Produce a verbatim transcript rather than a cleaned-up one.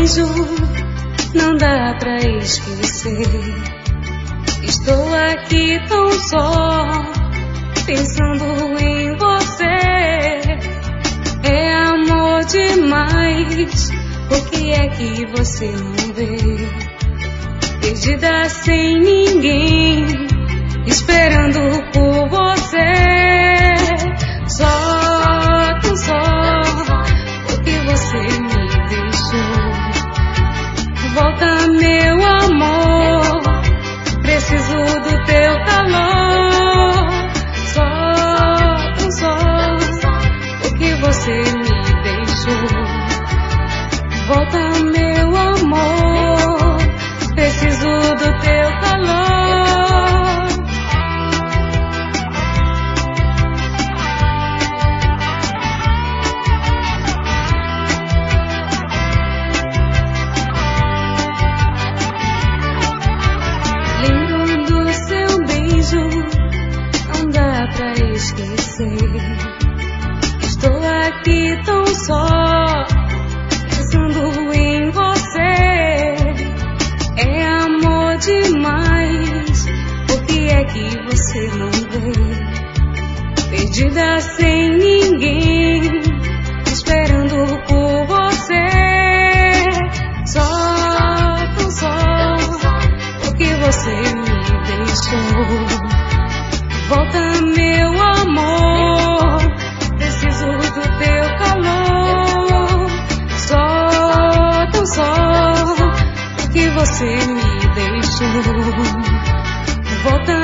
beijo não dá pra esquecer. Estou aqui tão só, pensando em você. É amor demais, por que é que você não vê? Perdida sem ninguém, esperando por você. Só, tão só, porque você me deixou. Volta, meu amor, preciso do teu calor. Só, tão só, porque você me deixou. Volta, meu amor, preciso do teu calor. Lembro do seu beijo, não dá pra esquecer. Estou aqui tão só, pensando em você. É amor demais, por que é que você não vê? Perdida sem ninguém, esperando por você. Só, tão só, porque você me deixou. Volta, meu amor, preciso do teu calor. Só, tão só, porque você me deixou. Volta,